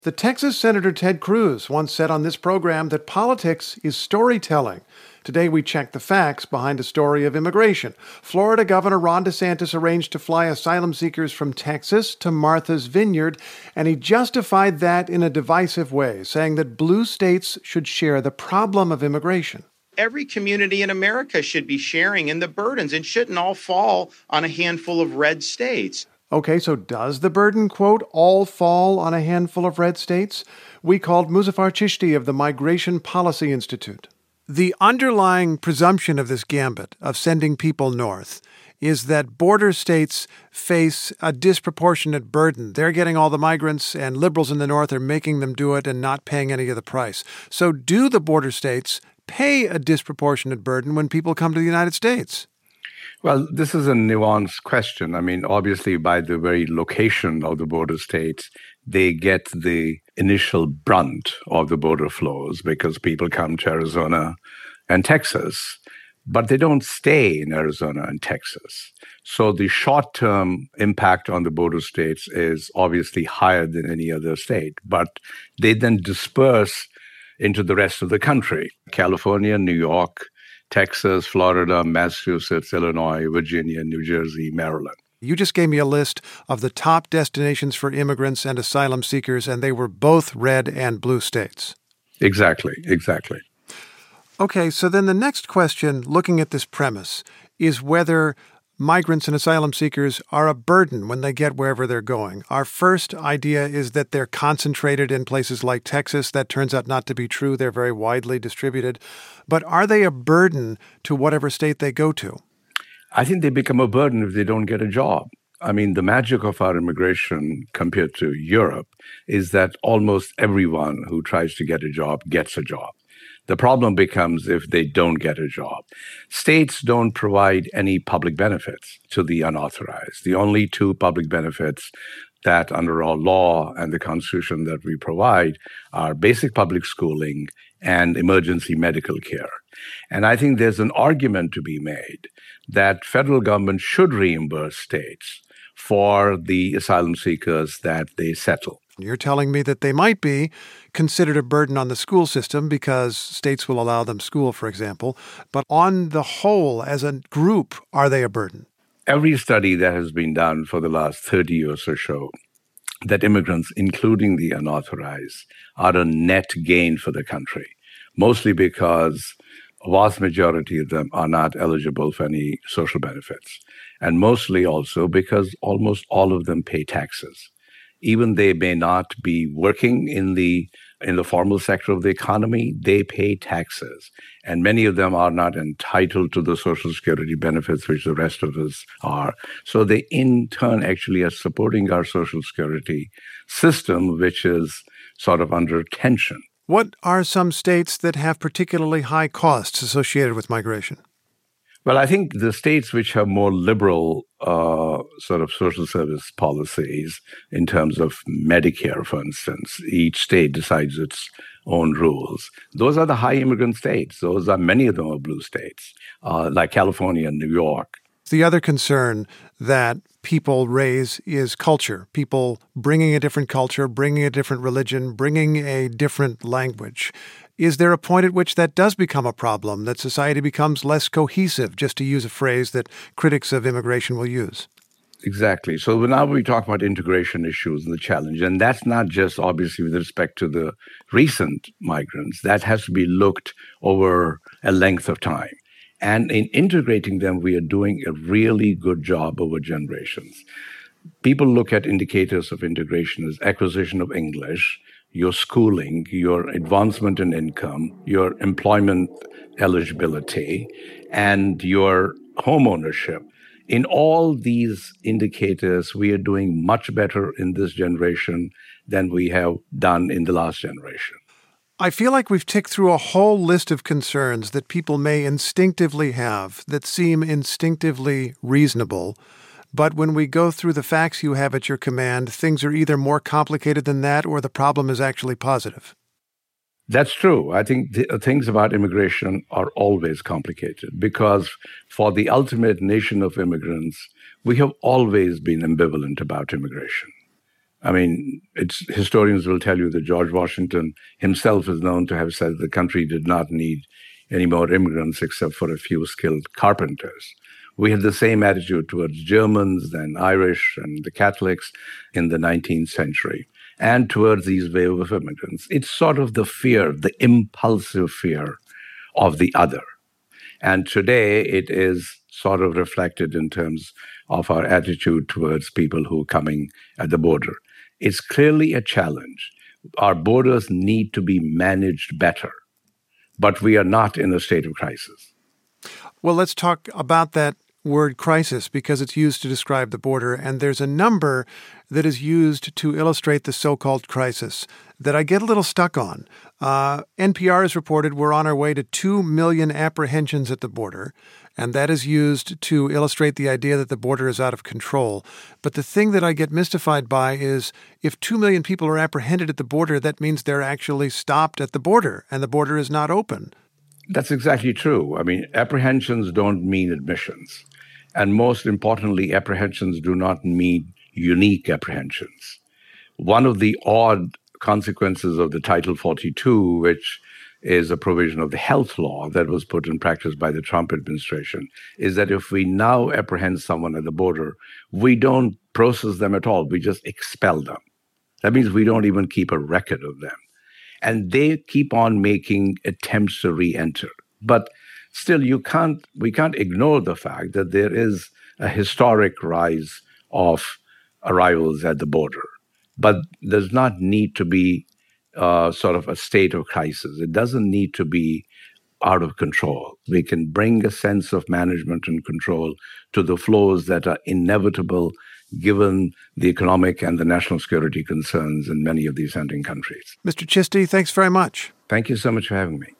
The Texas Senator Ted Cruz once said on this program that politics is storytelling. Today we check the facts behind a story of immigration. Florida Governor Ron DeSantis arranged to fly asylum seekers from Texas to Martha's Vineyard, and he justified that in a divisive way, saying that blue states should share the problem of immigration. Every community in America should be sharing in the burdens and shouldn't all fall on a handful of red states. Okay, so does the burden, quote, all fall on a handful of red states? We called Muzaffar Chishti of the Migration Policy Institute. The underlying presumption of this gambit of sending people north is that border states face a disproportionate burden. They're getting all the migrants, and liberals in the north are making them do it and not paying any of the price. So do the border states pay a disproportionate burden when people come to the United States? Well, this is a nuanced question. I mean, obviously, by the very location of the border states, they get the initial brunt of the border flows because people come to Arizona and Texas, but they don't stay in Arizona and Texas. So the short-term impact on the border states is obviously higher than any other state, but they then disperse into the rest of the country, California, New York, Texas, Florida, Massachusetts, Illinois, Virginia, New Jersey, Maryland. You just gave me a list of the top destinations for immigrants and asylum seekers, and they were both red and blue states. Exactly. Okay, so then the next question, looking at this premise, is whether migrants and asylum seekers are a burden when they get wherever they're going. Our first idea is that they're concentrated in places like Texas. That turns out not to be true. They're very widely distributed. But are they a burden to whatever state they go to? I think they become a burden if they don't get a job. I mean, the magic of our immigration compared to Europe is that almost everyone who tries to get a job gets a job. The problem becomes if they don't get a job. States don't provide any public benefits to the unauthorized. The only two public benefits that under our law and the Constitution that we provide are basic public schooling and emergency medical care. And I think there's an argument to be made that federal government should reimburse states for the asylum seekers that they settle. You're telling me that they might be considered a burden on the school system because states will allow them school, for example. But on the whole, as a group, are they a burden? Every study that has been done for the last 30 years or so, that immigrants, including the unauthorized, are a net gain for the country, mostly because a vast majority of them are not eligible for any social benefits, and mostly also because almost all of them pay taxes. Even they may not be working in the formal sector of the economy, they pay taxes. And many of them are not entitled to the Social Security benefits, which the rest of us are. So they, in turn, actually are supporting our Social Security system, which is sort of under tension. What are some states that have particularly high costs associated with migration? Well, I think the states which have more liberal sort of social service policies in terms of Medicare, for instance, each state decides its own rules. Those are the high immigrant states. Many of them are blue states, like California and New York. The other concern that people raise is culture, people bringing a different culture, bringing a different religion, bringing a different language. Is there a point at which that does become a problem, that society becomes less cohesive, just to use a phrase that critics of immigration will use? Exactly. So now we talk about integration issues and the challenge, and that's not just obviously with respect to the recent migrants. That has to be looked over a length of time. And in integrating them, we are doing a really good job over generations. People look at indicators of integration as acquisition of English, your schooling, your advancement in income, your employment eligibility, and your home ownership. In all these indicators, we are doing much better in this generation than we have done in the last generation. I feel like we've ticked through a whole list of concerns that people may instinctively have that seem instinctively reasonable. But when we go through the facts you have at your command, things are either more complicated than that or the problem is actually positive. That's true. I think the things about immigration are always complicated because for the ultimate nation of immigrants, we have always been ambivalent about immigration. I mean, historians will tell you that George Washington himself is known to have said the country did not need any more immigrants except for a few skilled carpenters. We had the same attitude towards Germans, then Irish, and the Catholics in the 19th century, and towards these wave of immigrants. It's sort of the fear, the impulsive fear of the other. And today it is sort of reflected in terms of our attitude towards people who are coming at the border. It's clearly a challenge. Our borders need to be managed better, but we are not in a state of crisis. Well, let's talk about that word crisis because it's used to describe the border, and there's a number that is used to illustrate the so-called crisis that I get a little stuck on. NPR has reported we're on our way to 2 million apprehensions at the border, and that is used to illustrate the idea that the border is out of control. But the thing that I get mystified by is if 2 million people are apprehended at the border, that means they're actually stopped at the border, and the border is not open. That's exactly true. I mean, apprehensions don't mean admissions. And most importantly, apprehensions do not mean unique apprehensions. One of the odd consequences of the Title 42, which is a provision of the health law that was put in practice by the Trump administration, is that if we now apprehend someone at the border, we don't process them at all. We just expel them. That means we don't even keep a record of them. And they keep on making attempts to re-enter. But still, we can't ignore the fact that there is a historic rise of arrivals at the border. But does not need to be sort of a state of crisis. It doesn't need to be out of control. We can bring a sense of management and control to the flows that are inevitable given the economic and the national security concerns in many of these sending countries. Mr. Chishti, thanks very much. Thank you so much for having me.